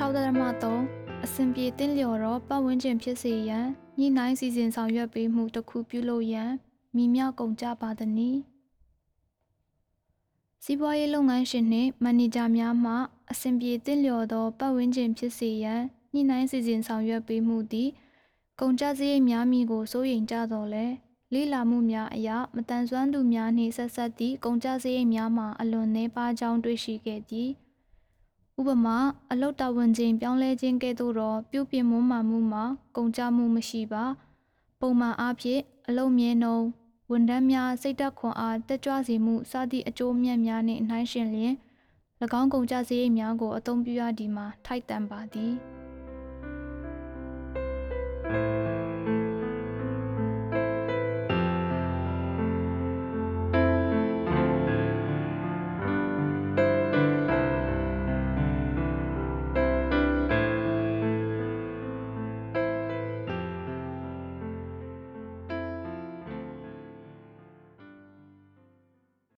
6.3အဆင်ပြေတင်လျော်သောပတ်ဝန်းကျင်ဖြစ်စေရန်ညှိနှိုင်းစီစဉ်ဆောင်ရွက်ပေးမှုတစ်ခုပြုလုပ်ရန်မည်မျှကုန်ကြပါသည်နီစီးပွားရေးလုပ်ငန်းရှင်နှင့်မန်နေဂျာများမှအဆင်ပြေတင်လျော်သောပတ်ဝန်းကျင်ဖြစ်စေရန်ညှိနှိုင်းစီစဉ်ဆောင်ရွက်ပေးမှုသည်ကုန်ကျစရိတ်များမည်ကိုစိုးရိမ်ကြသော်လည်းလေ့လာမှုများအရမတန်ဆွမ်းသူများနှင့်ဆက်စပ်သည့်ကုန်ကျစရိတ်များမှာအလွန်နည်းပါးကြောင်းတွေ့ရှိခဲ့သည်ဥပမာအလုပ်တာဝန်ချိန်ပြောင်းလဲခြင်းကဲ့သို့သောပြုပြင်မွမ်းမံမှုမှာကုန်ကျမှုမရှိပါပုံမှန်အားဖြင့်အလုပ်မြဲနှုန်းဝန်ထမ်းများစိတ်ဓာတ်ခွန်အားတက်ကြွစေမှုစသည့်အကျိုးအမြတ်များနှင့်နှိုင်းယှဉ်လျှင်၎င်းကုန်ကျစရိတ်များကိုအသုံးပြုရသည်မှာထိုက်တန်ပါသည်